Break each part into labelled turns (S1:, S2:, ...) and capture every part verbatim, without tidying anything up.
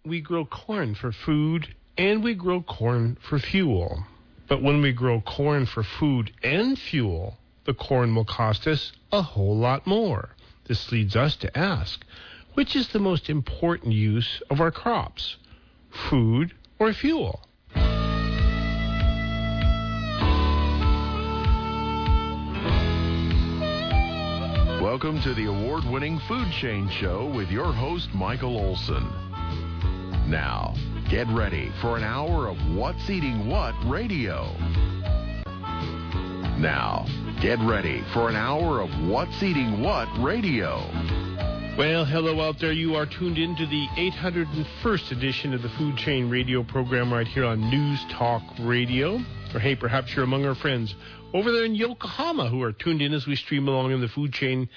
S1: we grow corn for food and we grow corn for fuel. But when we grow corn for food and fuel, the corn will cost us a whole lot more. This leads us to ask, which is the most important use of our crops, food or fuel?
S2: Welcome to the award-winning Food Chain Show with your host, Michael Olson. Now, get ready for an hour of What's Eating What radio. Now, get ready for an hour of What's Eating What radio.
S1: Well, hello out there. You are tuned in to the eight hundred first edition of the Food Chain radio program right here on News Talk Radio. Or hey, perhaps you're among our friends over there in Yokohama who are tuned in as we stream along in the food chain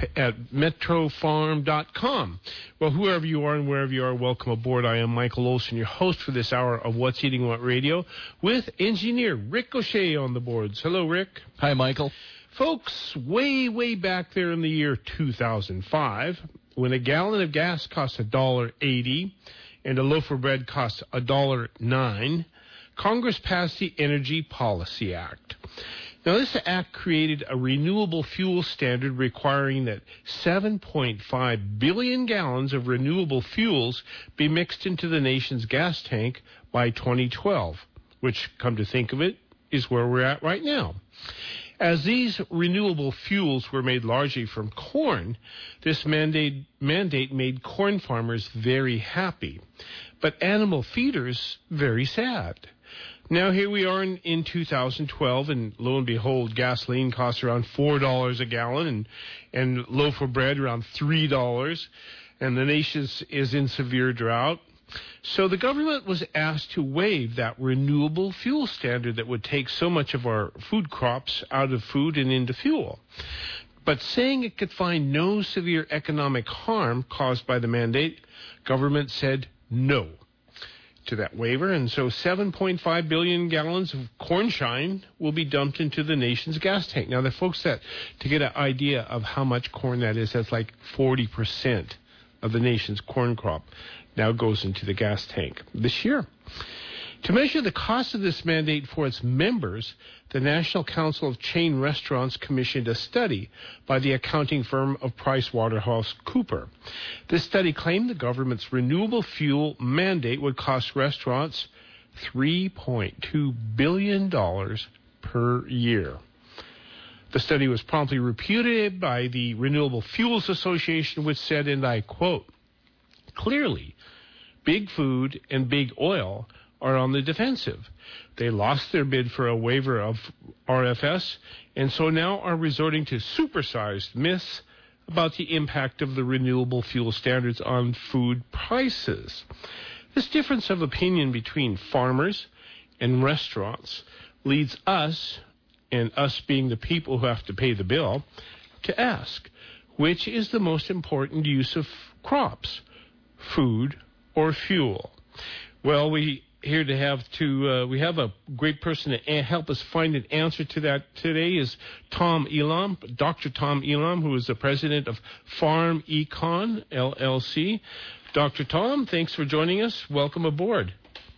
S1: at metro farm dot com. Well, whoever you are and wherever you are, welcome aboard. I am Michael Olson, your host for this hour of What's Eating What Radio, with engineer Rick O'Shea on the boards. Hello, Rick.
S3: Hi, Michael.
S1: Folks, way, way back there in the year two thousand five, when a gallon of gas cost one dollar eighty and a loaf of bread cost one dollar nine, Congress passed the Energy Policy Act. Now, this act created a renewable fuel standard requiring that seven point five billion gallons of renewable fuels be mixed into the nation's gas tank by twenty twelve, which, come to think of it, is where we're at right now. As these renewable fuels were made largely from corn, this mandate, mandate made corn farmers very happy, but animal feeders very sad. Now, here we are in, in two thousand twelve, and lo and behold, gasoline costs around four dollars a gallon, and, and loaf of bread around three dollars, and the nation is, is in severe drought. So the government was asked to waive that renewable fuel standard that would take so much of our food crops out of food and into fuel. But saying it could find no severe economic harm caused by the mandate, government said no to that waiver, and so seven point five billion gallons of corn shine will be dumped into the nation's gas tank. Now, the folks that, to get an idea of how much corn that is, that's like forty percent of the nation's corn crop now goes into the gas tank this year. To measure the cost of this mandate for its members, the National Council of Chain Restaurants commissioned a study by the accounting firm of PricewaterhouseCoopers. This study claimed the government's renewable fuel mandate would cost restaurants three point two billion dollars per year. The study was promptly repudiated by the Renewable Fuels Association, which said, and I quote, "Clearly, big food and big oil are on the defensive. They lost their bid for a waiver of R F S, and so now are resorting to supersized myths about the impact of the renewable fuel standards on food prices." This difference of opinion between farmers and restaurants leads us, and us being the people who have to pay the bill, to ask, which is the most important use of crops, food or fuel? Well, we here to have to uh, we have a great person to a- help us find an answer to that today is Tom Elam, Doctor Tom Elam, who is the president of Farm Econ L L C. Doctor Tom, thanks for joining us. Welcome aboard.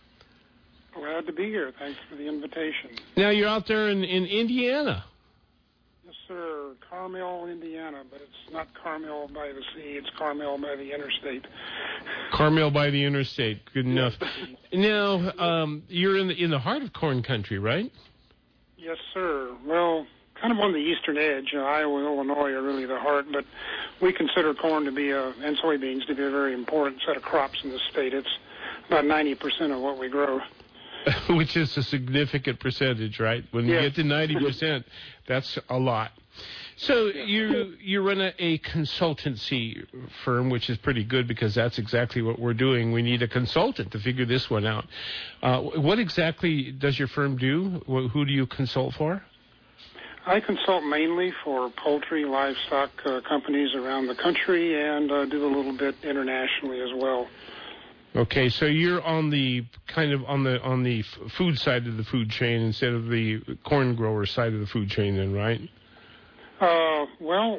S4: Glad to be here. Thanks for the invitation.
S1: Now, you're out there in, in Indiana.
S4: Yes, sir. Carmel, Indiana, but it's not Carmel by the sea. It's Carmel by the interstate.
S1: Carmel by the interstate. Good enough. Now, um, you're in the, in the heart of corn country, right?
S4: Yes, sir. Well, kind of on the eastern edge. Uh, Iowa and Illinois are really the heart, but we consider corn to be a, and soybeans to be a very important set of crops in the state. It's about ninety percent of what we grow.
S1: Which is a significant percentage, right? When you
S4: yeah.
S1: get to ninety percent, that's a lot. So you you run a, a consultancy firm, which is pretty good because that's exactly what we're doing. We need a consultant to figure this one out. Uh, what exactly does your firm do? Who do you consult for?
S4: I consult mainly for poultry, livestock uh, companies around the country, and uh, do a little bit internationally as well.
S1: Okay, so you're on the kind of on the on the f- food side of the food chain instead of the corn grower side of the food chain, then, right?
S4: Uh, well, uh,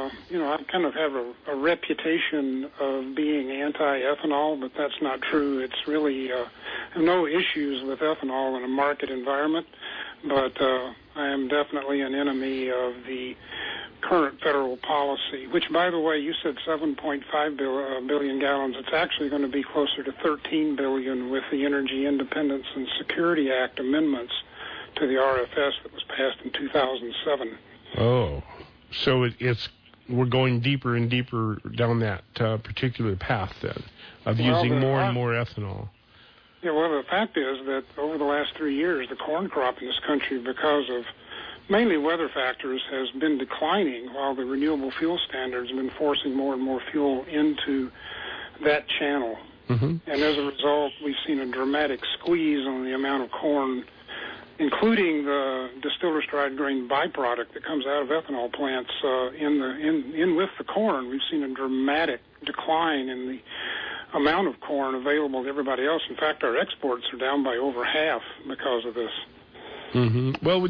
S4: uh, you know, I kind of have a, a reputation of being anti-ethanol, but that's not true. It's really uh, no issues with ethanol in a market environment, but uh, I am definitely an enemy of the current federal policy, which, by the way, you said seven point five billion gallons. It's actually going to be closer to thirteen billion with the Energy Independence and Security Act amendments to the R F S that was passed in two thousand seven.
S1: Oh, so it, it's we're going deeper and deeper down that uh, particular path then of
S4: well,
S1: using more
S4: are,
S1: and more ethanol.
S4: Yeah, well, the fact is that over the last three years, the corn crop in this country, because of mainly weather factors, has been declining, while the renewable fuel standards have been forcing more and more fuel into that channel.
S1: Mm-hmm.
S4: And as a result, we've seen a dramatic squeeze on the amount of corn, including the distillers dried grain byproduct that comes out of ethanol plants uh, in the in, in with the corn. We've seen a dramatic decline in the amount of corn available to everybody else. In fact, our exports are down by over half because of this.
S1: Mm-hmm. Well,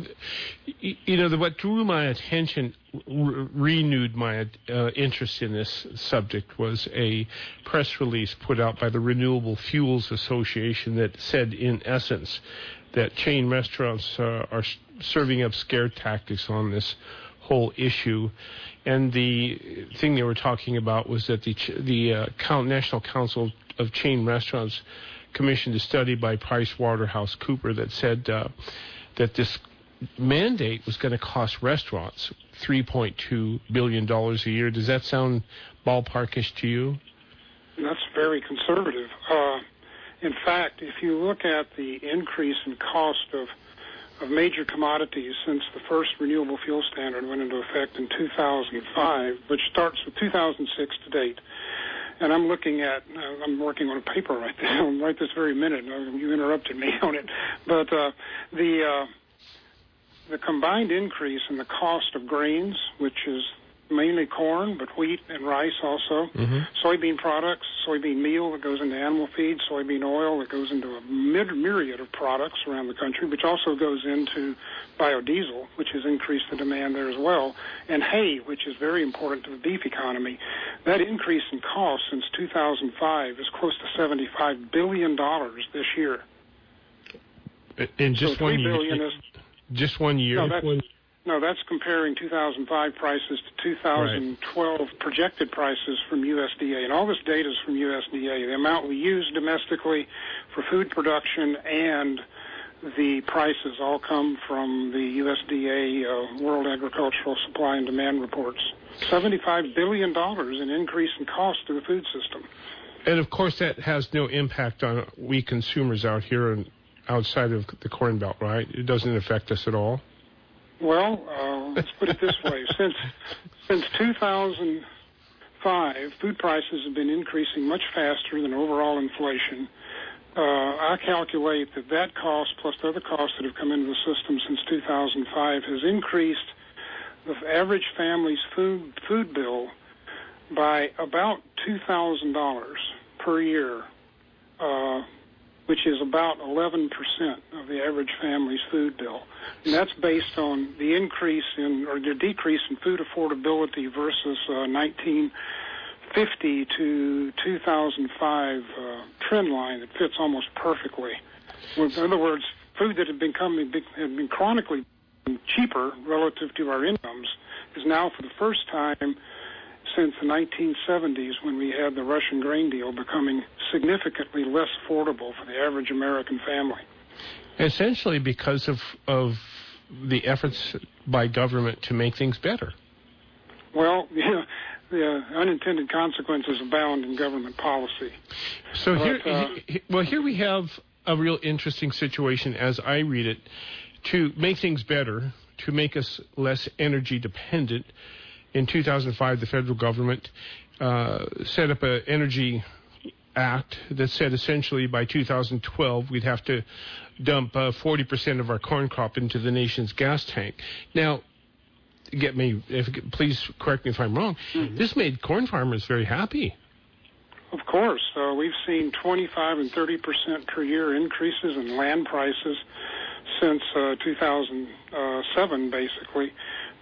S1: you know, what drew my attention, re- renewed my uh, interest in this subject was a press release put out by the Renewable Fuels Association that said, in essence, that chain restaurants uh, are serving up scare tactics on this whole issue. And the thing they were talking about was that the ch- the uh, National Council of Chain Restaurants commissioned a study by PricewaterhouseCoopers that said uh, that this mandate was going to cost restaurants three point two billion dollars a year. Does that sound ballparkish to you?
S4: That's very conservative. Uh, in fact, if you look at the increase in cost of of major commodities since the first renewable fuel standard went into effect in two thousand five, which starts with two thousand six to date. And I'm looking at, uh, I'm working on a paper right now, right this very minute. You interrupted me on it. But uh, the uh, the combined increase in the cost of grains, which is mainly corn, but wheat and rice also,
S1: mm-hmm.
S4: soybean products, soybean meal that goes into animal feed, soybean oil that goes into a myriad of products around the country, which also goes into biodiesel, which has increased the demand there as well, and hay, which is very important to the beef economy. That increase in cost since two thousand five is close to seventy-five billion dollars this year.
S1: In just
S4: so
S1: one year?
S4: Is,
S1: just one year?
S4: No, that's,
S1: one...
S4: no, that's comparing two thousand five prices to two thousand twelve right. projected prices from U S D A. And all this data is from U S D A. The amount we use domestically for food production and the prices all come from the U S D A uh, World Agricultural Supply and Demand reports. seventy-five billion dollars in increase in cost to the food system.
S1: And, of course, that has no impact on we consumers out here and outside of the Corn Belt, right? It doesn't affect us at all?
S4: Well, uh, let's put it this way. Since since two thousand five, food prices have been increasing much faster than overall inflation. Uh, I calculate that that cost plus the other costs that have come into the system since two thousand five has increased the average family's food food bill by about two thousand dollars per year, uh, which is about eleven percent of the average family's food bill. And that's based on the increase in, or the decrease in food affordability versus uh, nineteen fifty to two thousand five uh, trend line that fits almost perfectly. In other words, food that had been, coming, had been chronically cheaper relative to our incomes is now, for the first time since the nineteen seventies, when we had the Russian grain deal, becoming significantly less affordable for the average American family.
S1: Essentially because of of the efforts by government to make things better.
S4: Well, yeah, the uh, unintended consequences abound in government policy.
S1: So
S4: but,
S1: here,
S4: uh,
S1: he, well, here we have a real interesting situation, as I read it, to make things better, to make us less energy dependent. In two thousand five, the federal government uh, set up an energy act that said essentially by two thousand twelve we'd have to dump uh, forty percent of our corn crop into the nation's gas tank. Now, get me, if, please correct me if I'm wrong, mm-hmm. This made corn farmers very happy.
S4: Of course. Uh, we've seen twenty-five and thirty percent per year increases in land prices since uh, two thousand seven, basically.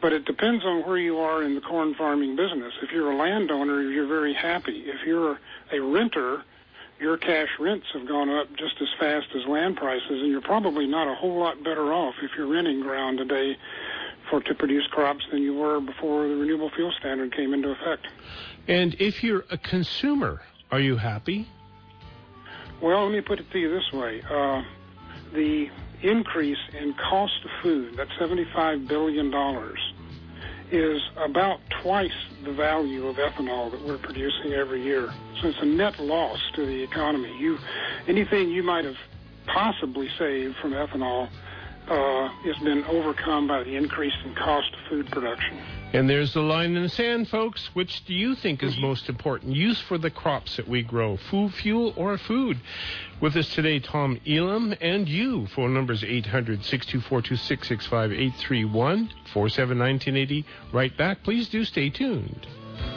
S4: But it depends on where you are in the corn farming business. If you're a landowner, you're very happy. If you're a renter, your cash rents have gone up just as fast as land prices, and you're probably not a whole lot better off if you're renting ground today for to produce crops than you were before the Renewable Fuel Standard came into effect.
S1: And if you're a consumer, are you happy?
S4: Well, let me put it to you this way. Uh, the increase in cost of food, that's seventy-five billion dollars, is about twice the value of ethanol that we're producing every year. So it's a net loss to the economy. You, anything you might have possibly saved from ethanol uh, has been overcome by the increase in cost of food production.
S1: And there's the line in the sand, folks. Which do you think is most important? Use for the crops that we grow, food, fuel, or food? With us today, Tom Elam, and you. Phone numbers eight hundred, six two four, two six six five, eight three one, four seven one nine eight zero. Right back. Please do stay tuned.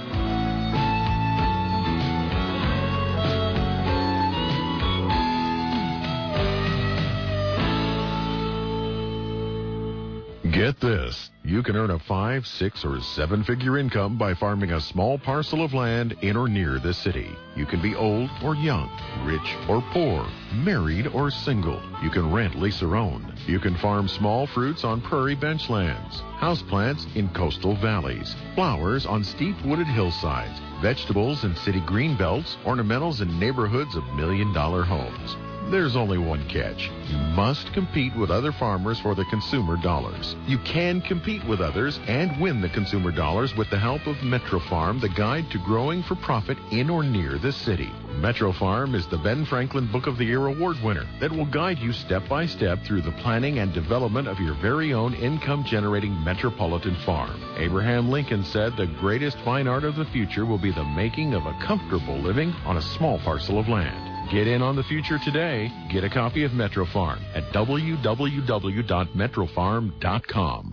S2: Get this. You can earn a five, six, or seven-figure income by farming a small parcel of land in or near the city. You can be old or young, rich or poor, married or single. You can rent, lease, or own. You can farm small fruits on prairie benchlands, houseplants in coastal valleys, flowers on steep wooded hillsides, vegetables in city green belts, ornamentals in neighborhoods of million-dollar homes. There's only one catch. You must compete with other farmers for the consumer dollars. You can compete with others and win the consumer dollars with the help of MetroFarm, the guide to growing for profit in or near the city. MetroFarm is the Ben Franklin Book of the Year award winner that will guide you step by step through the planning and development of your very own income-generating metropolitan farm. Abraham Lincoln said the greatest fine art of the future will be the making of a comfortable living on a small parcel of land. Get in on the future today. Get a copy of MetroFarm at w w w dot metro farm dot com.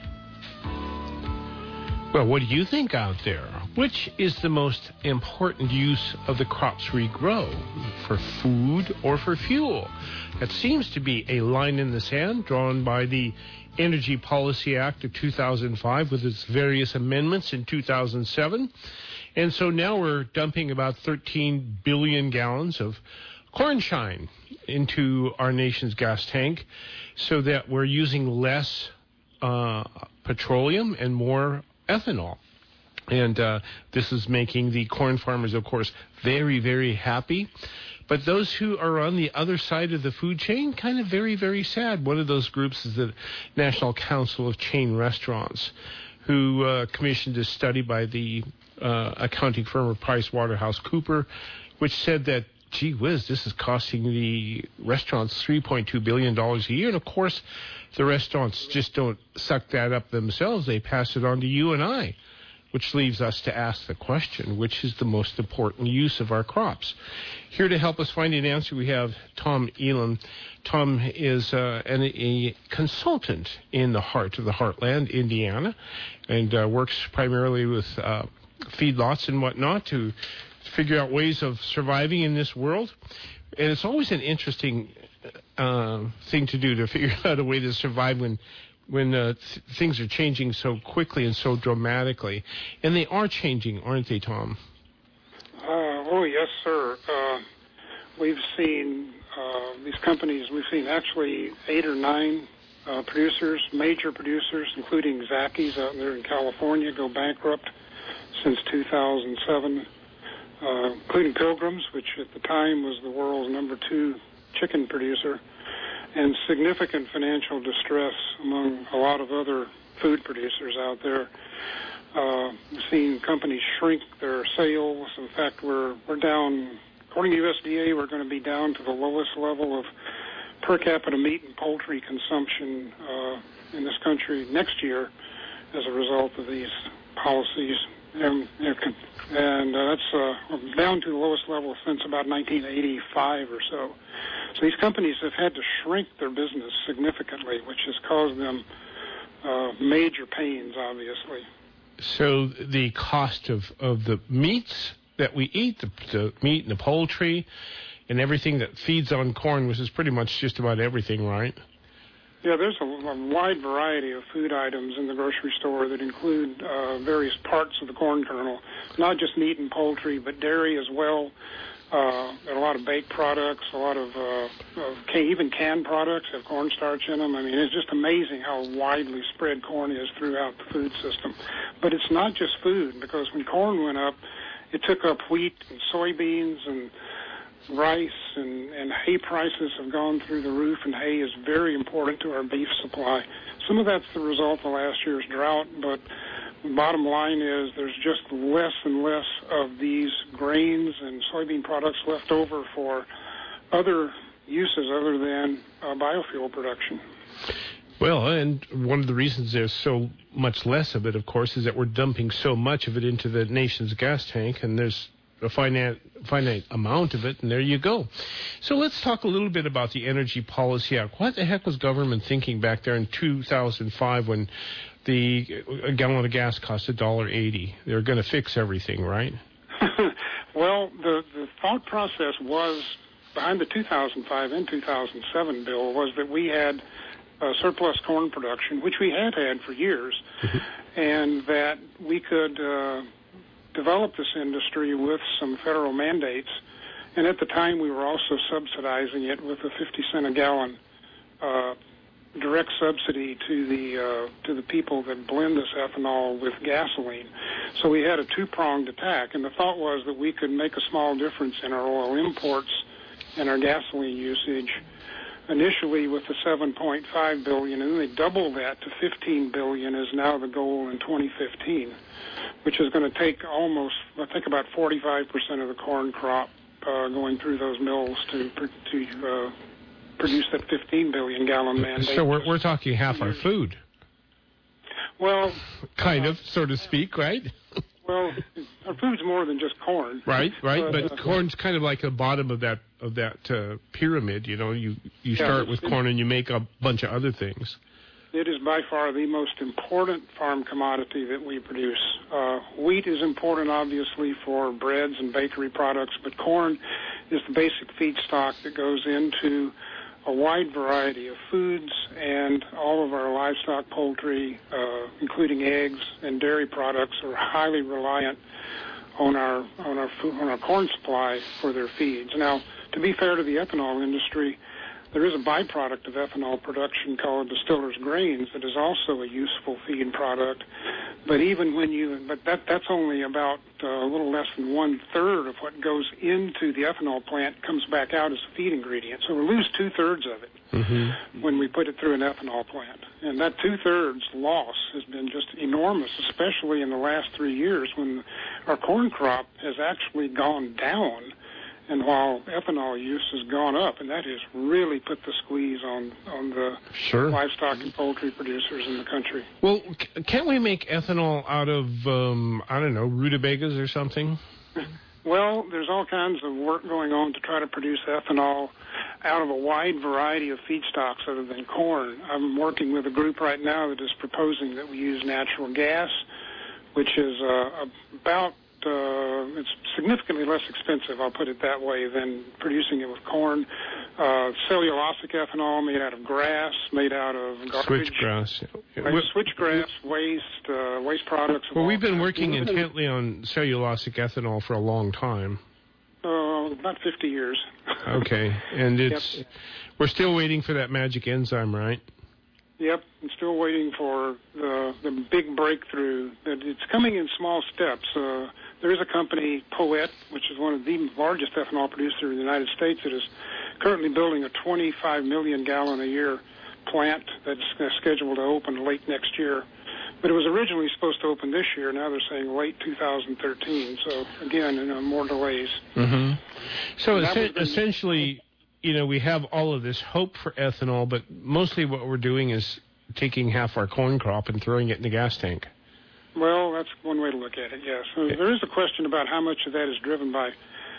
S1: Well, what do you think out there? Which is the most important use of the crops we grow, for food or for fuel? That seems to be a line in the sand drawn by the Energy Policy Act of two thousand five with its various amendments in two thousand seven. And so now we're dumping about thirteen billion gallons of corn shine into our nation's gas tank so that we're using less uh, petroleum and more ethanol. And uh, this is making the corn farmers, of course, very, very happy. But those who are on the other side of the food chain, kind of very, very sad. One of those groups is the National Council of Chain Restaurants, who uh, commissioned a study by the uh, accounting firm of PricewaterhouseCoopers, which said that, gee whiz, this is costing the restaurants three point two billion dollars a year. And, of course, the restaurants just don't suck that up themselves. They pass it on to you and I, which leaves us to ask the question, which is the most important use of our crops? Here to help us find an answer, we have Tom Elam. Tom is uh, an, a consultant in the heart of the Heartland, Indiana, and uh, works primarily with uh, feedlots and whatnot to figure out ways of surviving in this world. And it's always an interesting uh, thing to do, to figure out a way to survive when when uh, th- things are changing so quickly and so dramatically. And they are changing, aren't they, Tom?
S4: Uh, oh, yes, sir. Uh, we've seen uh, these companies, we've seen actually eight or nine uh, producers, major producers, including Zaki's out there in California, go bankrupt since two thousand seven, uh, including Pilgrim's, which at the time was the world's number two chicken producer, and significant financial distress among a lot of other food producers out there. Uh, we've seen companies shrink their sales. In fact, we're we're down, according to U S D A, we're going to be down to the lowest level of per capita meat and poultry consumption uh, in this country next year as a result of these policies. And, and uh, that's uh, down to the lowest level since about nineteen eighty-five or so. So these companies have had to shrink their business significantly, which has caused them uh, major pains, obviously.
S1: So the cost of, of the meats that we eat, the, the meat and the poultry and everything that feeds on corn, which is pretty much just about everything, right?
S4: Yeah, there's a, a wide variety of food items in the grocery store that include uh, various parts of the corn kernel, not just meat and poultry, but dairy as well. Uh, there are a lot of baked products, a lot of, uh, of can, even canned products have cornstarch in them. I mean, it's just amazing how widely spread corn is throughout the food system. But it's not just food, because when corn went up, it took up wheat and soybeans and rice, and, and hay prices have gone through the roof, and hay is very important to our beef supply. Some of that's the result of last year's drought, but the bottom line is there's just less and less of these grains and soybean products left over for other uses other than uh, biofuel production.
S1: Well, and one of the reasons there's so much less of it, of course, is that we're dumping so much of it into the nation's gas tank, and there's a finite, finite amount of it, and there you go. So let's talk a little bit about the Energy Policy Act. What the heck was government thinking back there in two thousand five when the a gallon of gas cost one dollar eighty? They were going to fix everything, right?
S4: Well, the, the thought process was, behind the two thousand five and two thousand seven bill, was that we had uh, surplus corn production, which we had had for years, mm-hmm. and that we could uh, develop this industry with some federal mandates. And at the time, we were also subsidizing it with a fifty cent a gallon uh, direct subsidy to the uh, to the people that blend this ethanol with gasoline. So we had a two-pronged attack, and the thought was that we could make a small difference in our oil imports and our gasoline usage, initially with the seven point five billion dollars, and then they doubled that to fifteen billion dollars is now the goal in twenty fifteen, which is going to take almost, I think, about forty-five percent of the corn crop uh, going through those mills to to uh, produce that fifteen billion gallon mandate.
S1: So we're we're talking half our food.
S4: Well,
S1: kind
S4: uh,
S1: of, so to speak, right?
S4: Well, our food's more than just corn.
S1: Right, right. But,
S4: but
S1: uh,
S4: uh,
S1: corn's kind of like the bottom of that of that uh, pyramid. You know, you you
S4: yeah,
S1: start with corn and you make a bunch of other things.
S4: It is by far the most important farm commodity that we produce. Uh, wheat is important, obviously, for breads and bakery products, but corn is the basic feedstock that goes into a wide variety of foods, and all of our livestock, poultry, uh, including eggs and dairy products, are highly reliant on our on our food, on our corn supply for their feeds. Now, to be fair to the ethanol industry, there is a byproduct of ethanol production called distillers' grains that is also a useful feed product. But even when you, but that that's only about uh, a little less than one third of what goes into the ethanol plant comes back out as a feed ingredient. So we lose two thirds of it mm-hmm. when we put it through an ethanol plant. And that two thirds loss has been just enormous, especially in the last three years when our corn crop has actually gone down. And while ethanol use has gone up, and that has really put the squeeze on, on the
S1: sure.
S4: livestock and poultry producers in the country.
S1: Well, c- can't we make ethanol out of, um, I don't know, rutabagas or something?
S4: Well, there's all kinds of work going on to try to produce ethanol out of a wide variety of feedstocks other than corn. I'm working with a group right now that is proposing that we use natural gas, which is uh, about Uh, it's significantly less expensive, I'll put it that way, than producing it with corn. Uh, cellulosic ethanol made out of grass, made out of garbage.
S1: Switchgrass.
S4: Like switchgrass, waste, uh, waste products.
S1: Well, we've been working intently on cellulosic ethanol for a long time.
S4: Uh, about fifty years.
S1: Okay, and it's
S4: yep.
S1: we're still waiting for that magic enzyme, right?
S4: Yep, I'm still waiting for the the big breakthrough. That it's coming in small steps. Uh, there is a company, Poet, which is one of the largest ethanol producers in the United States, that is currently building a twenty-five million gallon a year plant that's scheduled to open late next year. But it was originally supposed to open this year. Now they're saying late two thousand thirteen. So again, you know, more delays.
S1: Mm-hmm. So es-
S4: the,
S1: essentially, you know, we have all of this hope for ethanol, but mostly what we're doing is taking half our corn crop and throwing it in the gas tank.
S4: Well, that's one way to look at it, yes. So there is a question about how much of that is driven by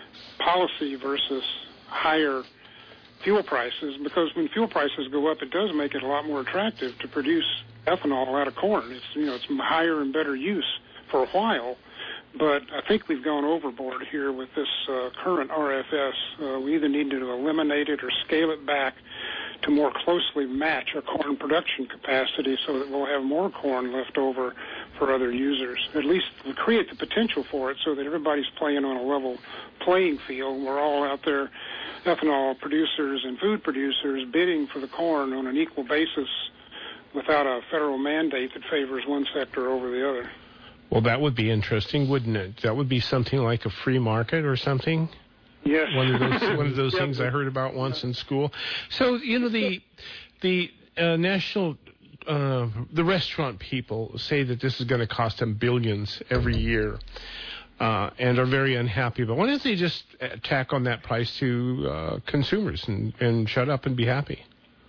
S4: policy versus higher fuel prices, because when fuel prices go up, it does make it a lot more attractive to produce ethanol out of corn. It's, you know, it's higher and better use for a while. But I think we've gone overboard here with this uh, current R F S. Uh, we either need to eliminate it or scale it back to more closely match our corn production capacity so that we'll have more corn left over for other users. At least we create the potential for it so that everybody's playing on a level playing field. We're all out there, ethanol producers and food producers, bidding for the corn on an equal basis without a federal mandate that favors one sector over the other.
S1: Well, that would be interesting, wouldn't it? That would be something like a free market or something?
S4: Yes.
S1: One of those, one of those
S4: Yep.
S1: things I heard about once in school. So, you know, the the uh, national, uh, the restaurant people say that this is going to cost them billions every year uh, and are very unhappy. But why don't they just tack on that price to uh, consumers and, and shut up and be happy?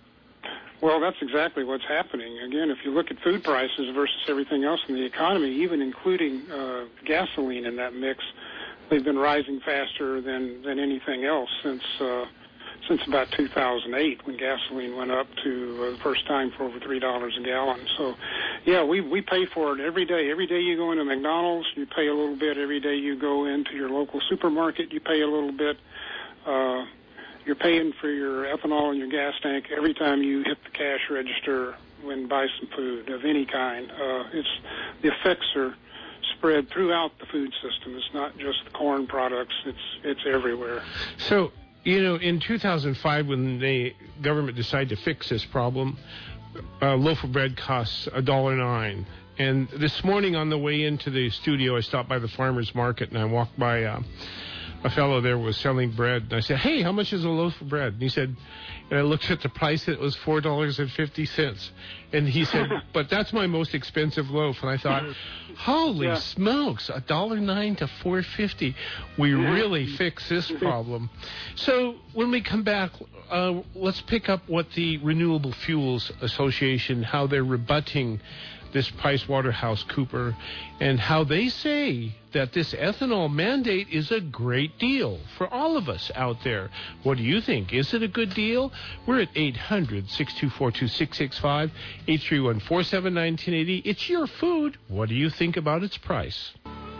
S4: Well, that's exactly what's happening. Again, if you look at food prices versus everything else in the economy, even including uh, gasoline in that mix, they've been rising faster than, than anything else since uh, since about two thousand eight, when gasoline went up to uh, the first time for over three dollars a gallon. So, yeah, we we pay for it every day. Every day you go into McDonald's, you pay a little bit. Every day you go into your local supermarket, you pay a little bit. Uh, you're paying for your ethanol in your gas tank every time you hit the cash register and buy some food of any kind. Uh, it's the effects are spread throughout the food system. It's not just the corn products. It's it's everywhere.
S1: So, you know, in two thousand five, when the government decided to fix this problem, a loaf of bread costs a dollar nine. And this morning on the way into the studio, I stopped by the farmer's market and I walked by uh, a fellow there was selling bread. And I said, "Hey, how much is a loaf of bread?" And he said, and I looked at the price, it was four dollars and fifty cents. And he said, "But that's my most expensive loaf." And I thought, holy
S4: yeah.
S1: smokes, a dollar nine to four fifty. We really fixed this problem. So when we come back, uh, let's pick up what the Renewable Fuels Association, how they're rebutting this PricewaterhouseCooper, and how they say that this ethanol mandate is a great deal for all of us out there. What do you think? Is it a good deal? We're at eight hundred, six two four, two six six five, eight three one, four seven one nine, one oh eight oh. It's your food. What do you think about its price?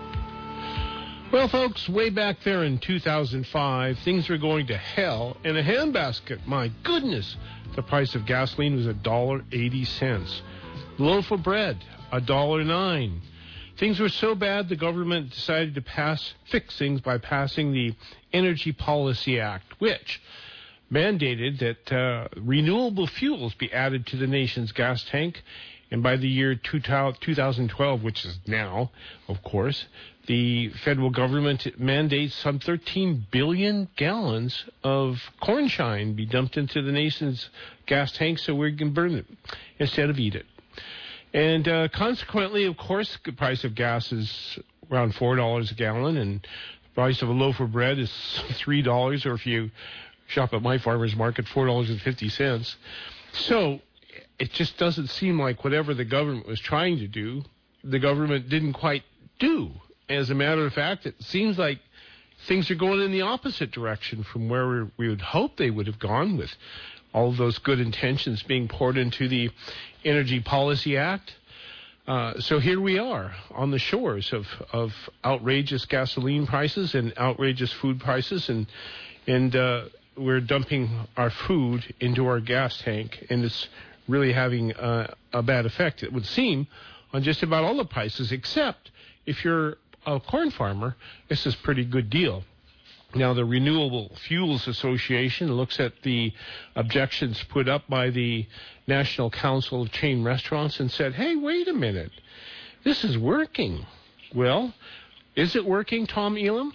S1: Well, folks, way back there in two thousand five, things were going to hell in a handbasket. My goodness, the price of gasoline was one dollar and eighty cents. Loaf of bread, a dollar nine. Things were so bad, the government decided to pass fix things by passing the Energy Policy Act, which mandated that uh, renewable fuels be added to the nation's gas tank. And by the year two thousand twelve, which is now, of course, the federal government mandates some thirteen billion gallons of corn shine be dumped into the nation's gas tank so we can burn it instead of eat it. And uh, consequently, of course, the price of gas is around four dollars a gallon, and the price of a loaf of bread is three dollars, or if you shop at my farmer's market, four dollars and fifty cents. So it just doesn't seem like whatever the government was trying to do, the government didn't quite do. As a matter of fact, it seems like things are going in the opposite direction from where we would hope they would have gone, with all of those good intentions being poured into the Energy Policy Act. Uh, so here we are on the shores of, of outrageous gasoline prices and outrageous food prices, and and uh, we're dumping our food into our gas tank, and it's really having uh, a bad effect, it would seem, on just about all the prices, except if you're a corn farmer, this is a pretty good deal. Now, the Renewable Fuels Association looks at the objections put up by the National Council of Chain Restaurants and said, hey, wait a minute, this is working. Well, is it working, Tom Elam?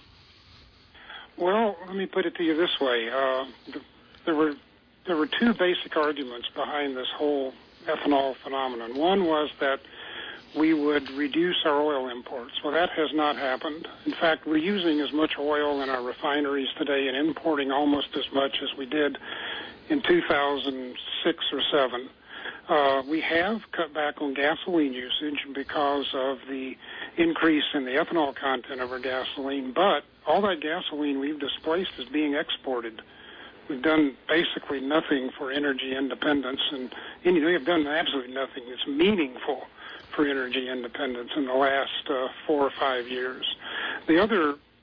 S4: Well, let me put it to you this way. Uh, there were there were two basic arguments behind this whole ethanol phenomenon. One was that we would reduce our oil imports. Well, that has not happened. In fact, we're using as much oil in our refineries today and importing almost as much as we did in two thousand six or seven. Uh, we have cut back on gasoline usage because of the increase in the ethanol content of our gasoline, but all that gasoline we've displaced is being exported. We've done basically nothing for energy independence, and you know, we have done absolutely nothing that's meaningful for energy independence in the last uh, four or five years. The other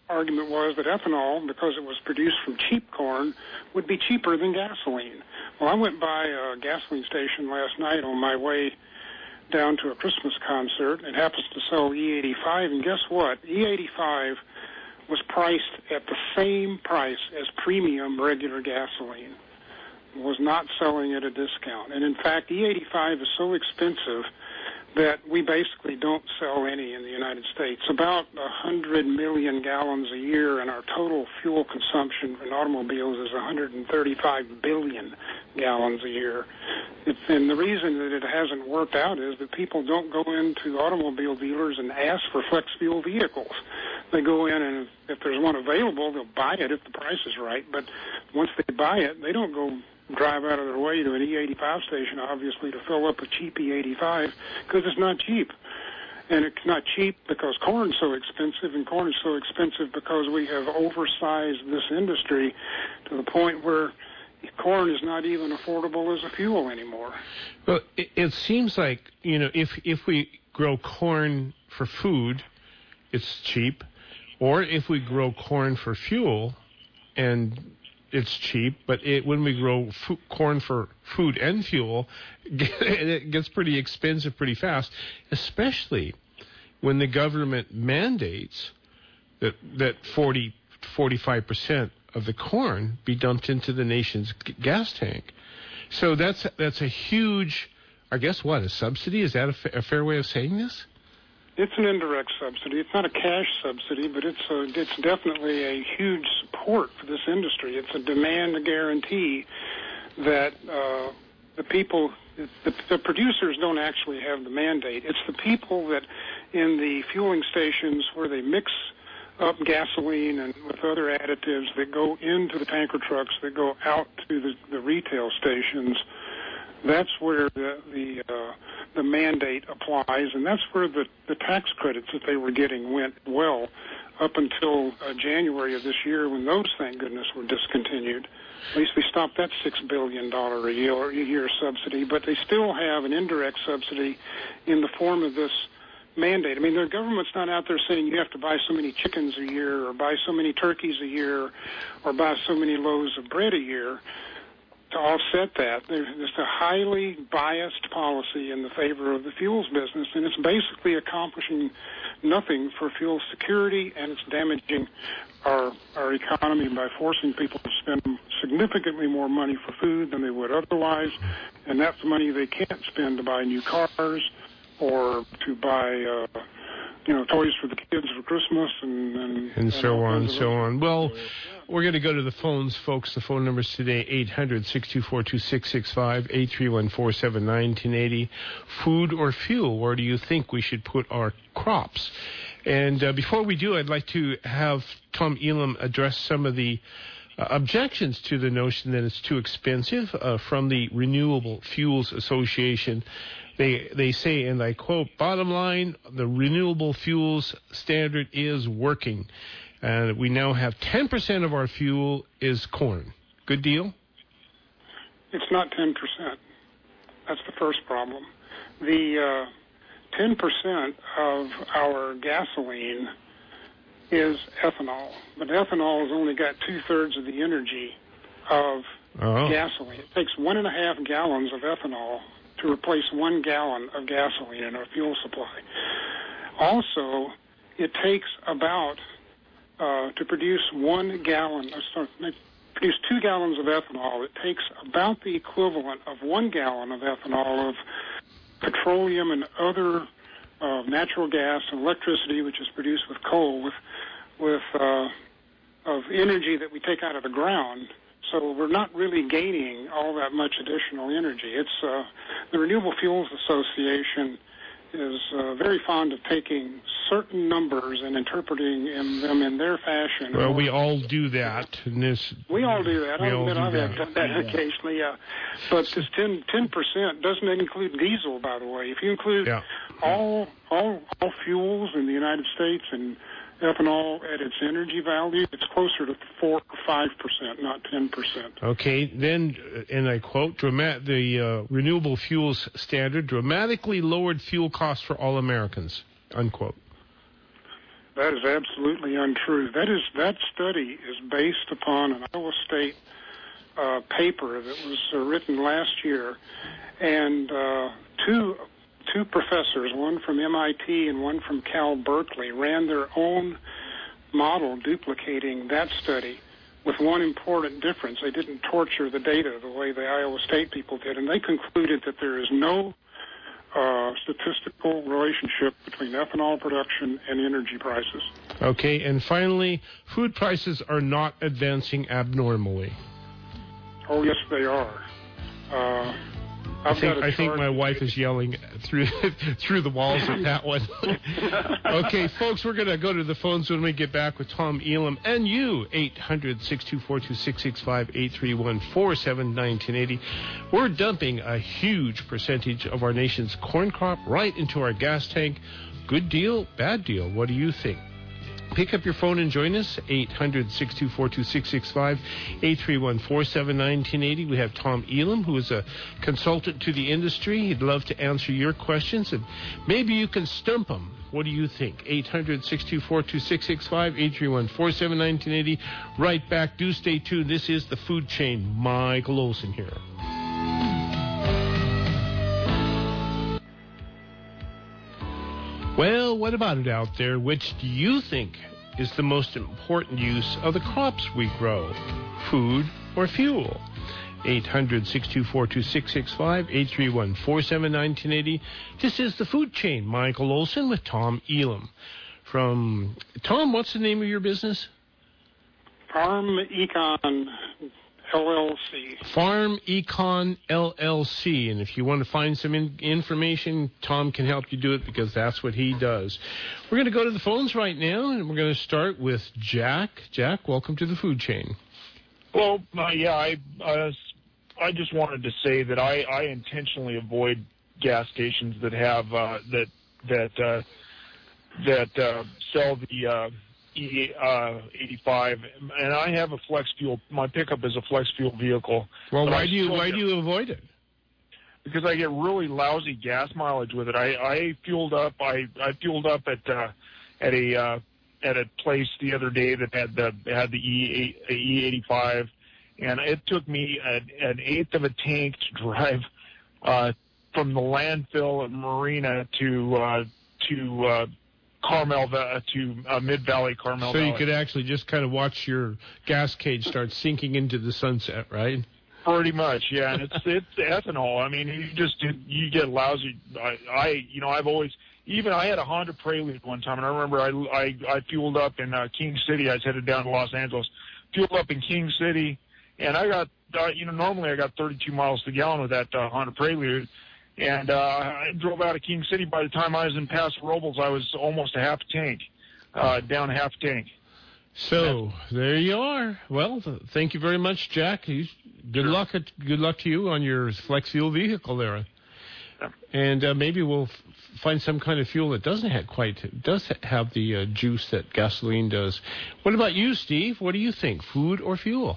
S4: argument was that ethanol, because it was produced from cheap corn, would be cheaper than gasoline. Well, I went by a gasoline station last night on my way down to a Christmas concert. It happens to sell E eighty-five, and guess what? E eighty-five was priced at the same price as premium regular gasoline. It was not selling at a discount. And in fact, E eighty-five is so expensive that we basically don't sell any in the United States. About one hundred million gallons a year, and our total fuel consumption in automobiles is one hundred thirty-five billion gallons a year. It's, and the reason that it hasn't worked out is that people don't go into automobile dealers and ask for flex fuel vehicles. They go in, and if there's one available, they'll buy it if the price is right. But once they buy it, they don't go drive out of their way to an E eighty-five station, obviously, to fill up a cheap E eighty-five, because it's not cheap. And it's not cheap because corn's so expensive, and corn is so expensive because we have oversized this industry to the point where corn is not even affordable as a fuel anymore.
S1: Well, it, it seems like, you know, if if we grow corn for food, it's cheap, or if we grow corn for fuel, and it's cheap, but it, when we grow f- corn for food and fuel, it gets pretty expensive pretty fast, especially when the government mandates that that forty, forty-five percent of the corn be dumped into the nation's g- gas tank. So that's that's a huge, I guess, what, a subsidy? Is that a, fa- a fair way of saying this?
S4: It's an indirect subsidy. It's not a cash subsidy, but it's a, it's definitely a huge support for this industry. It's a demand, a guarantee that uh, the people, the, the producers don't actually have the mandate. It's the people that in the fueling stations where they mix up gasoline and with other additives that go into the tanker trucks that go out to the, the retail stations. That's where the the, uh, the mandate applies, and that's where the, the tax credits that they were getting went well up until uh, January of this year, when those, thank goodness, were discontinued. At least we stopped that six billion dollars a year, a year subsidy, but they still have an indirect subsidy in the form of this mandate. I mean, the government's not out there saying you have to buy so many chickens a year or buy so many turkeys a year or buy so many loaves of bread a year to offset that. There's just a highly biased policy in the favor of the fuels business, and it's basically accomplishing nothing for fuel security, and it's damaging our our economy by forcing people to spend significantly more money for food than they would otherwise, and that's money they can't spend to buy new cars or to buy uh, you know, toys for the kids for Christmas and and,
S1: and so on and so on. Well, we're going to go to the phones, folks. The phone numbers today, eight hundred, six two four, two six six five, eight three one, four seven nine, one zero eight zero. Food or fuel, where do you think we should put our crops? And uh, before we do, I'd like to have Tom Elam address some of the uh, objections to the notion that it's too expensive uh, from the Renewable Fuels Association. They they say, and I quote, bottom line, the renewable fuels standard is working. And we now have ten percent of our fuel is corn. Good deal?
S4: It's not ten percent. That's the first problem. The uh, ten percent of our gasoline is ethanol. But ethanol has only got two-thirds of the energy of oh. gasoline. It takes one and a half gallons of ethanol to replace one gallon of gasoline in our fuel supply. Also, it takes about, uh, to produce one gallon, uh, sorry, produce two gallons of ethanol, it takes about the equivalent of one gallon of ethanol of petroleum and other uh, natural gas and electricity, which is produced with coal, with, with uh, of energy that we take out of the ground. So we're not really gaining all that much additional energy. It's uh, the Renewable Fuels Association is uh, very fond of taking certain numbers and interpreting in them in their fashion.
S1: Well, we all do that. In this,
S4: we all do that.
S1: We
S4: I
S1: all
S4: admit
S1: do
S4: I've
S1: that.
S4: had that yeah. occasionally. Yeah. But this ten percent doesn't include diesel, by the way. If you include
S1: yeah.
S4: all all all fuels in the United States and ethanol at its energy value, it's closer to four or five percent, not ten percent.
S1: Okay, then, and I quote, Drama- the uh, renewable fuels standard dramatically lowered fuel costs for all Americans, unquote.
S4: That is absolutely untrue. That is that study is based upon an Iowa State uh, paper that was uh, written last year, and uh, two two professors, one from M I T and one from Cal Berkeley, ran their own model duplicating that study, with one important difference. They didn't torture the data the way the Iowa State people did, and they concluded that there is no uh, statistical relationship between ethanol production and energy prices.
S1: Okay, and finally, food prices are not advancing abnormally.
S4: Oh, yes, they are. Uh,
S1: I think, I think my wife is yelling through through the walls at that one. Okay, folks, we're going to go to the phones when we get back with Tom Elam and you, eight hundred, six two four, two six six five, eight three one, four seven, one nine eight zero. We're dumping a huge percentage of our nation's corn crop right into our gas tank. Good deal, bad deal? What do you think? Pick up your phone and join us, eight hundred, six two four, two six six five, eight three one, four seven, one nine eight zero. We have Tom Elam, who is a consultant to the industry. He'd love to answer your questions, and maybe you can stump him. What do you think? eight hundred, six two four, two six six five, eight three one, four seven, one nine eight zero. Right back. Do stay tuned. This is The Food Chain. Michael Olson here. Well, what about it out there? Which do you think is the most important use of the crops we grow? Food or fuel? eight hundred, six two four, two six six five, eight three one, four seven, one nine eight zero. This is The Food Chain. Michael Olson with Tom Elam. From Tom, what's the name of your business?
S4: Farm Econ L L C.
S1: Farm Econ L L C. And if you want to find some in- information, Tom can help you do it because that's what he does. We're going to go to the phones right now, and we're going to start with Jack. Jack, welcome to The Food Chain.
S3: Well, uh, yeah, I uh, I just wanted to say that I, I intentionally avoid gas stations that have uh, that that uh, that uh, sell the uh, E eighty-five, and I have a flex fuel. My pickup is a flex fuel vehicle.
S1: Well, why do you why do you avoid it?
S3: Because I get really lousy gas mileage with it. I, I fueled up. I, I fueled up at uh, at a uh, at a place the other day that had the had the E eighty-five, and it took me an, an eighth of a tank to drive uh, from the landfill at Marina to uh, to uh, Carmel to uh, Mid Valley Carmel.
S1: So
S3: Valley.
S1: You could actually just kind of watch your gas cage start sinking into the sunset, right?
S3: Pretty much, yeah. And it's it's ethanol. I mean, you just you get lousy. I, I you know I've always. Even I had a Honda Prelude one time, and I remember I, I, I fueled up in uh, King City. I was headed down to Los Angeles, fueled up in King City, and I got, uh, you know, normally I got thirty-two miles to the gallon with that uh, Honda Prelude, and uh, I drove out of King City. By the time I was in Paso Robles, I was almost a half a tank, uh, down a half a tank.
S1: So there you are. Well, th- thank you very much, Jack. Good
S3: sure.
S1: luck. At, good luck to you on your flex fuel vehicle there.
S3: Yeah.
S1: And uh, maybe we'll f- find some kind of fuel that doesn't have quite does have the uh, juice that gasoline does. What about you, Steve? What do you think, food or fuel?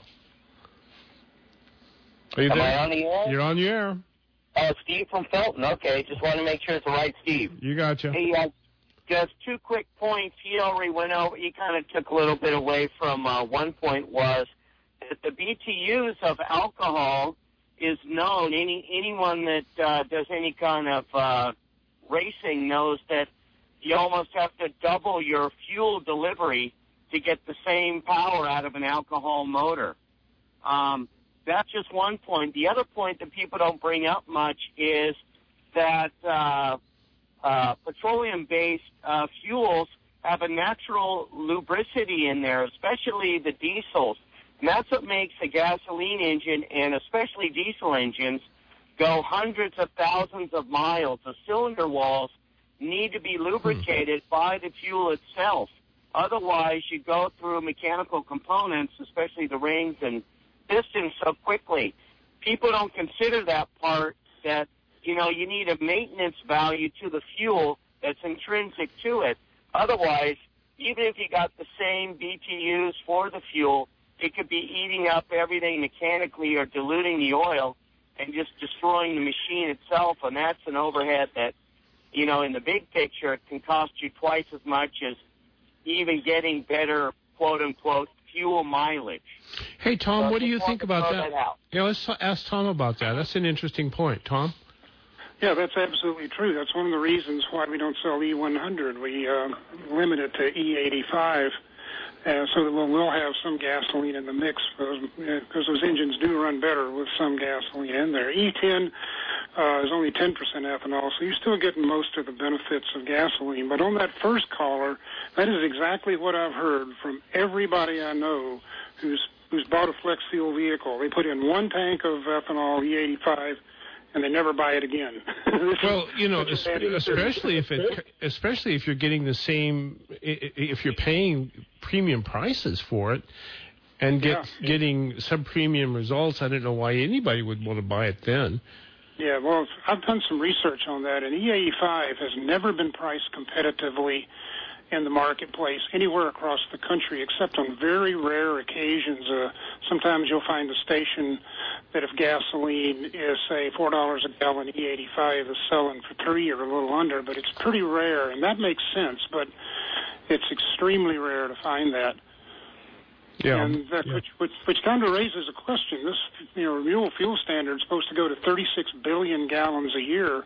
S1: Are you
S5: Am
S1: there?
S5: I on the air?
S1: You're on the air.
S5: Oh, Steve from Felton. Okay, just want to make sure it's the right Steve.
S1: You gotcha.
S5: Hey, uh, just two quick points. He already went over. He kind of took a little bit away from uh, one point was that the B T Us of alcohol is known. Any anyone that uh, does any kind of uh, racing knows that you almost have to double your fuel delivery to get the same power out of an alcohol motor. Um, that's just one point. The other point that people don't bring up much is that uh, uh, petroleum-based uh, fuels have a natural lubricity in there, especially the diesels. And that's what makes a gasoline engine, and especially diesel engines, go hundreds of thousands of miles. The cylinder walls need to be lubricated hmm. by the fuel itself. Otherwise, you go through mechanical components, especially the rings and pistons, so quickly. People don't consider that part, that, you know, you need a maintenance value to the fuel that's intrinsic to it. Otherwise, even if you got the same B T Us for the fuel, it could be eating up everything mechanically or diluting the oil and just destroying the machine itself, and that's an overhead that, you know, in the big picture, it can cost you twice as much as, even getting better, quote-unquote, fuel mileage.
S1: Hey, Tom,
S5: so
S1: what do you think about that?
S5: that
S1: Yeah, let's ask Tom about that. That's an interesting point. Tom?
S4: Yeah, that's absolutely true. That's one of the reasons why we don't sell E one hundred. We uh, limit it to E eighty-five. Uh, so that we'll, we'll have some gasoline in the mix because those, uh, those engines do run better with some gasoline in there. E ten uh, is only ten percent ethanol, so you're still getting most of the benefits of gasoline. But on that first caller, that is exactly what I've heard from everybody I know who's who's bought a flex fuel vehicle. They put in one tank of ethanol, E eighty-five, and they never buy it again.
S1: Well, you know, especially if it, especially if you're getting the same, if you're paying premium prices for it, and get yeah. getting sub-premium results. I don't know why anybody would want to buy it then.
S4: Yeah, well, I've done some research on that, and E eighty-five has never been priced competitively in the marketplace anywhere across the country, except on very rare occasions. Uh, sometimes you'll find a station that if gasoline is, say, four dollars a gallon, E eighty-five is selling for three or a little under, but it's pretty rare, and that makes sense, but it's extremely rare to find that.
S1: Yeah.
S4: And that,
S1: yeah.
S4: Which, which, which kind of raises a question. This, you know, renewable fuel standard is supposed to go to thirty-six billion gallons a year,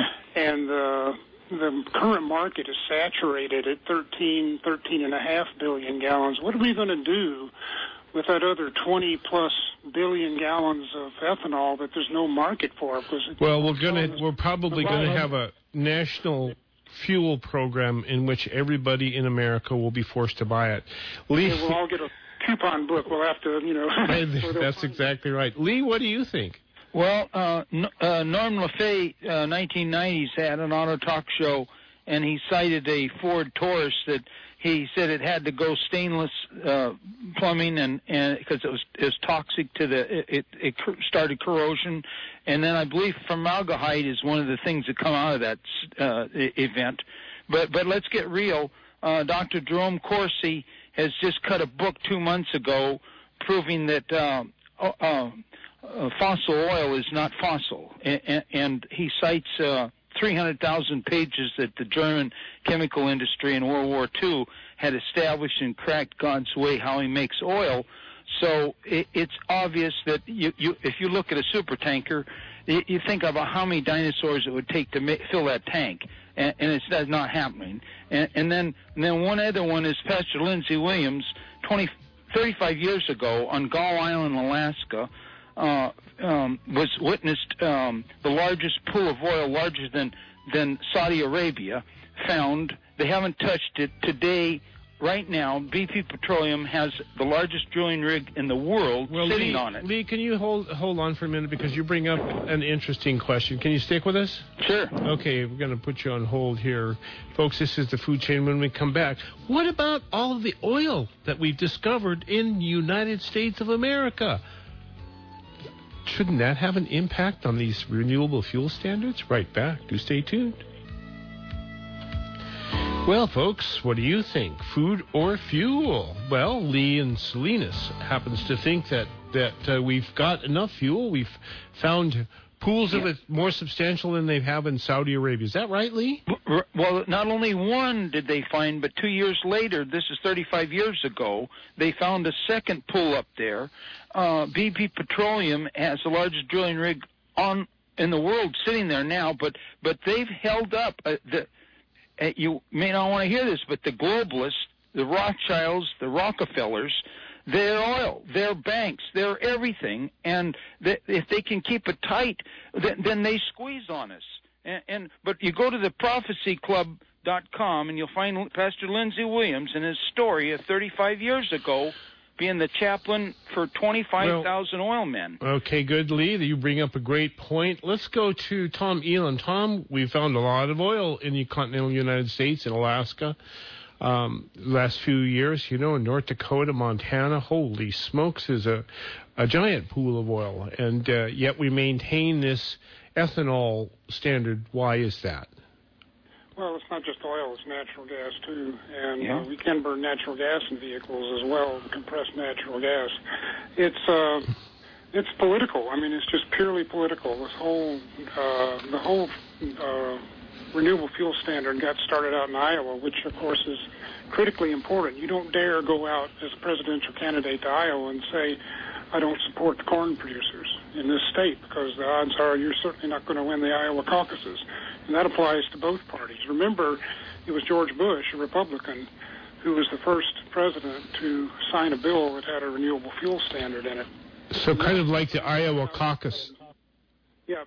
S4: and uh, the current market is saturated at thirteen, thirteen and a half billion gallons. What are we going to do with that other twenty plus billion gallons of ethanol that there's no market for? Because
S1: well, we're gonna, we're probably going to have a national fuel program in which everybody in America will be forced to buy it. Lee,
S4: we'll all get a coupon book. We'll have to, you know.
S1: That's exactly right. Lee, what do you think?
S6: Well, uh, uh, Norm LaFay, uh, nineteen nineties, had an auto talk show, and he cited a Ford Taurus that he said it had to go stainless uh, plumbing, and and because it was it was toxic to the it it started corrosion, and then I believe formaldehyde is one of the things that come out of that uh, event. But but let's get real. Uh, Doctor Jerome Corsi has just cut a book two months ago proving that uh, uh, uh, fossil oil is not fossil, and, and he cites uh, three hundred thousand pages that the German chemical industry in World War Two had established and cracked God's way how he makes oil. So it, it's obvious that you, you, if you look at a supertanker, you, you think about how many dinosaurs it would take to ma- fill that tank, and, and it's that's not happening. And, and then and then one other one is Pastor Lindsey Williams, twenty, thirty-five years ago on Gull Island, Alaska, uh, um, was witnessed um, the largest pool of oil, larger than, than Saudi Arabia, found. They haven't touched it. Today, right now, B P Petroleum has the largest drilling rig in the world
S1: well,
S6: sitting
S1: Lee,
S6: on it.
S1: Lee, can you hold hold on for a minute because you bring up an interesting question. Can you stick with us?
S6: Sure.
S1: Okay, we're going to put you on hold here. Folks, this is the Food Chain. When we come back, what about all of the oil that we've discovered in the United States of America? Shouldn't that have an impact on these renewable fuel standards? Right back. Do stay tuned. Well, folks, what do you think? Food or fuel? Well, Lee in Salinas happens to think that, that uh, we've got enough fuel. We've found pools yeah. of it more substantial than they have in Saudi Arabia. Is that right, Lee?
S6: Well, not only one did they find, but two years later, this is thirty-five years ago, they found a second pool up there. Uh, B P Petroleum has the largest drilling rig on in the world sitting there now, but, but they've held up uh, the... Uh, you may not want to hear this, but the globalists, the Rothschilds, the Rockefellers, their oil, their banks, their everything, and th- if they can keep it tight, th- then they squeeze on us. And, and but you go to the prophecy club dot com and you'll find Pastor Lindsey Williams and his story of thirty-five years ago being the chaplain for twenty-five thousand well, oil men.
S1: Okay, good, Lee. You bring up a great point. Let's go to Tom Elam. Tom, we found a lot of oil in the continental United States, in Alaska, um, last few years. You know, in North Dakota, Montana, holy smokes, is a, a giant pool of oil. And uh, yet we maintain this ethanol standard. Why is that?
S4: Well, it's not just oil, it's natural gas, too. And
S6: yeah.
S4: uh, we can burn natural gas in vehicles as well, compressed natural gas. It's uh, it's political. I mean, it's just purely political. This whole, uh, the whole uh, renewable fuel standard got started out in Iowa, which, of course, is critically important. You don't dare go out as a presidential candidate to Iowa and say, I don't support the corn producers in this state, because the odds are you're certainly not going to win the Iowa caucuses. And that applies to both parties. Remember, it was George Bush, a Republican, who was the first president to sign a bill that had a renewable fuel standard in it.
S1: So kind of like the Iowa caucus.
S4: Yeah.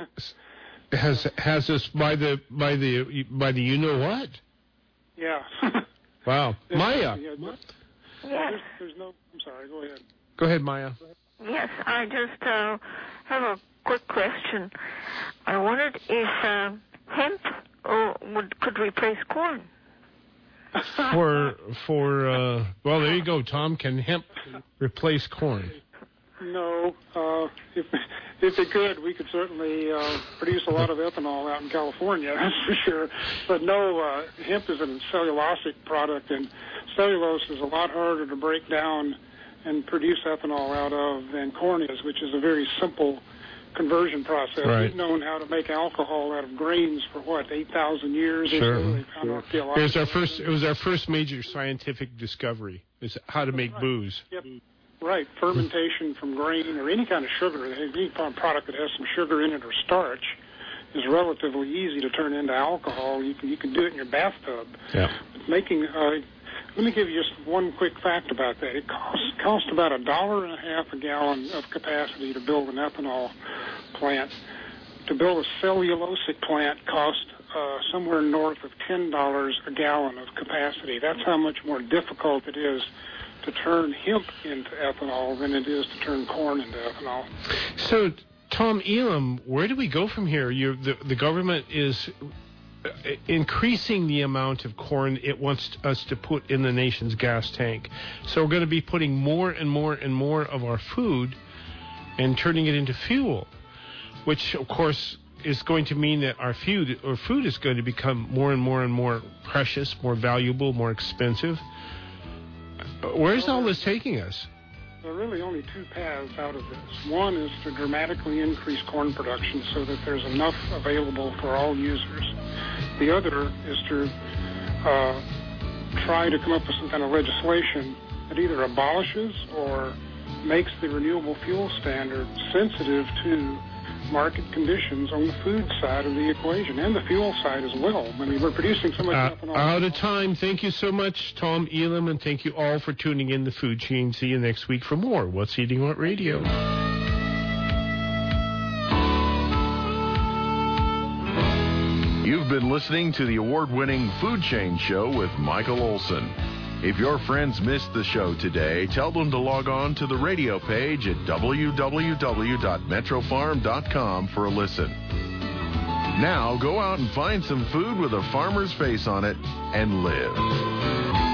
S1: has has us by the by the by the you know what?
S4: Yeah.
S1: Wow, Maya.
S4: Yeah,
S7: Yes.
S4: there's, there's no. I'm sorry. Go ahead.
S1: Go ahead, Maya.
S7: Yes, I just uh, have a quick question. I wondered if uh, hemp uh, would could replace corn.
S1: For for uh, well, there you go, Tom. Can hemp replace corn?
S4: No. Uh, if if it could, we could certainly uh, produce a lot of ethanol out in California. That's for sure. But no, uh, hemp is a cellulosic product, and cellulose is a lot harder to break down and produce ethanol out of than corn is, which is a very simple conversion process.
S1: Right.
S4: We've known how to make alcohol out of grains for what, eight thousand years or
S1: Sure.
S4: so. They found out
S1: It was our first. It was our first major scientific discovery. Is how to make
S4: Right.
S1: booze.
S4: Yep. Right. Fermentation from grain or any kind of sugar, any product that has some sugar in it or starch, is relatively easy to turn into alcohol. You can you can do it in your bathtub.
S1: Yeah.
S4: Making. Uh, Let me give you just one quick fact about that. It costs cost about a dollar and a half a gallon of capacity to build an ethanol plant. To build a cellulosic plant costs uh, somewhere north of ten dollars a gallon of capacity. That's how much more difficult it is to turn hemp into ethanol than it is to turn corn into ethanol.
S1: So, Tom Elam, where do we go from here? You, the, the government is increasing the amount of corn it wants us to put in the nation's gas tank. So we're going to be putting more and more and more of our food and turning it into fuel, which, of course, is going to mean that our food, our food is going to become more and more and more precious, more valuable, more expensive. Where's all this taking us?
S4: There are really only two paths out of this. One is to dramatically increase corn production so that there's enough available for all users. The other is to uh, try to come up with some kind of legislation that either abolishes or makes the renewable fuel standard sensitive to market conditions on the food side of the equation and the fuel side as well. I mean, we're producing so much
S1: Uh,
S4: ethanol.
S1: out of time. Thank you so much, Tom Elam, and thank you all for tuning in to Food Chain. See you next week for more What's Eating What Radio.
S2: You've been listening to the award-winning Food Chain Show with Michael Olson. If your friends missed the show today, tell them to log on to the radio page at w w w dot metro farm dot com for a listen. Now go out and find some food with a farmer's face on it and live.